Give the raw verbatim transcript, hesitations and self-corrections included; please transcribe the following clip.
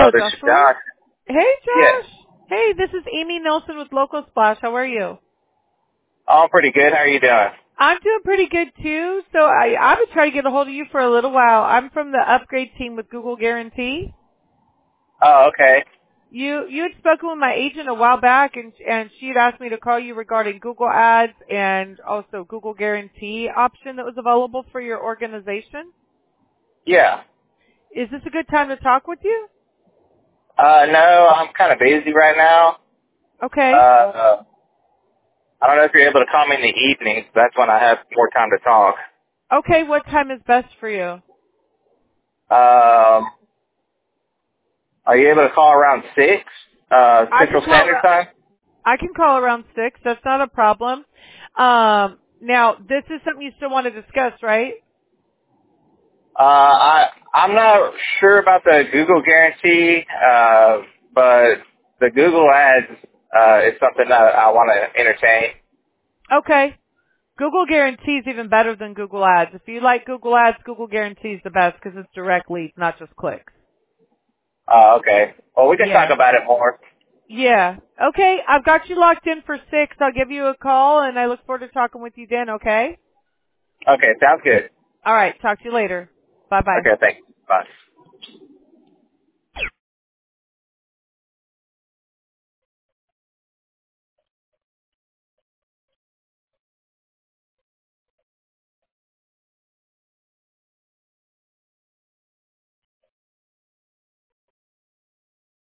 Hello, Hello, this is Joshua. Josh. Hey, Yes. Josh. Hey, this is Amy Nelson with Local Splash. How are you? Oh, I'm pretty good. How are you doing? I'm doing pretty good too. So I, I've been trying to get a hold of you for a little while. I'm from the upgrade team with Google Guarantee. Oh, okay. You you had spoken with my agent a while back, and and she had asked me to call you regarding Google Ads and also Google Guarantee option that was available for your organization. Yeah. Is this a good time to talk with you? Uh, no, I'm kind of busy right now. Uh, Okay. uh, I don't know if you're able to call me in the evenings. That's when I have more time to talk. Okay, what time is best for you? Um, are you able to call around six, uh, I can Central call. Standard Time? I can call around six. That's not a problem. Um, now, this is something you still want to discuss, right? Uh, I, I'm not sure about the Google guarantee, uh, but the Google ads, uh, is something that I want to entertain. Okay. Google Guarantee is even better than Google Ads. If you like Google Ads, Google Guarantee is the best because it's direct leads, not just clicks. Uh, okay. Well, we can talk Yeah. about it more. Yeah. Okay. I've got you locked in for six. I'll give you a call, and I look forward to talking with you then, okay? Okay, sounds good. All right. Talk to you later. Bye-bye. Okay, thanks. Bye.